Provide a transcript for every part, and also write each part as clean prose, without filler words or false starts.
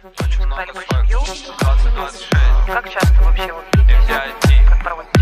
Очень много семью. 20-26. Как часто вообще вот видитесь? Как проводите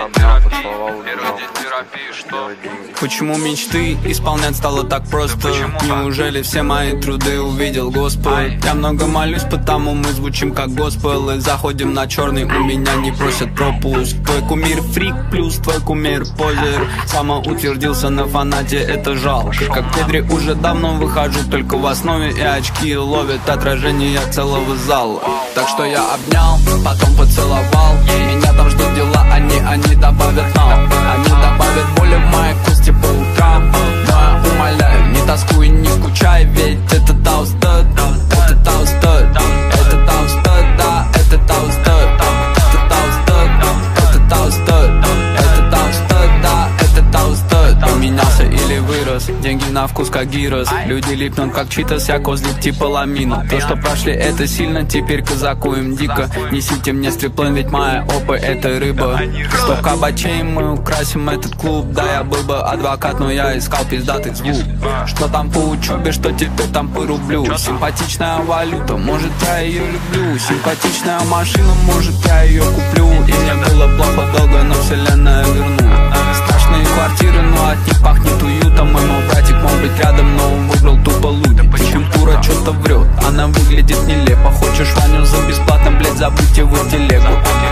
время? Первый день терапии, что? Почему мечты исполнять стало так просто? Неужели все мои труды увидел Господь? Я много молюсь, потому мы звучим как госпел. И заходим на черный, у меня не просят пропуск. Твой кумир фрик, плюс твой кумир позер. Самоутвердился на фанате, это жалко. Как Педри уже давно выхожу только в основе. И очки ловят отражение целого зала. Так что я обнял, потом поцеловал. Меня там ждут дела, они добавят нам. Они добавят боли в моей кости по утрам. Но я умоляю, не тоскуй, не скучай. Ведь это таустед, это таустед, это таустед, да, это таустед, это таустед, это таустед, это таустед, да, это таустед. Поменялся или вырос, деньги на вкус как гирос. Люди липнут как читас, я козлик типа ламина. То, что прошли, это сильно, теперь казаку им дико. Несите мне стриплен, ведь моя опа это рыба. 100 кабачей, мы украсим этот клуб. Да, я был бы адвокат, но я искал пиздатый звук. Что там по учебе, что теперь там по рублю. Симпатичная валюта, может я ее люблю. Симпатичная машина, может я ее куплю. И мне было плохо долго, но вселенная вернула. Страшные квартиры, но от них пахнет уютом. И мой братик мог быть рядом, но он выбрал тупо лудить. Культура что-то врет, она выглядит нелепо. Хочешь Ваню за бесплатно, блять, забудьте вы телегу.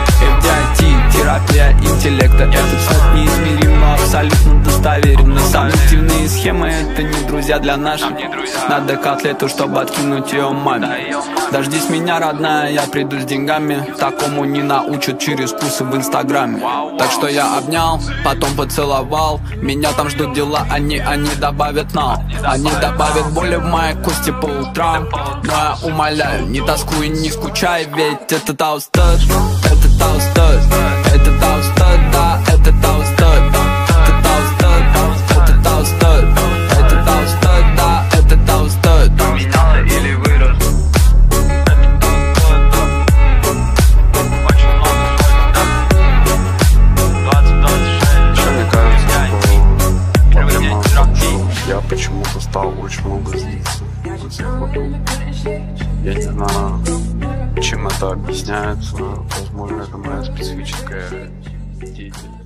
FDIT, терапия интеллекта. Этот свет неизмерим, но абсолютно достоверен. Сомнительные схемы, это не друзья для наших. Надо котлету, чтобы откинуть ее маме. Дождись меня, родная, я приду с деньгами. Такому не научат через курсы в инстаграме. Так что я обнял, потом поцеловал. Меня там ждут дела, они добавят нам. Они добавят боли в моей кости по утрам. Но я умоляю, не тоскуй, не скучай. Ведь это таустед, это таустед, это таустед, да, это таустед, это таустед, это таустед, это таустед, да, это таустед. Поменялся или вырос? Очень много всего, 20-26. Мне кажется, Первый день терапии. я почему-то стал очень много злиться за всех вокруг. Я не знаю, чем это объясняется. Возможно, это моя специфическая деятельность.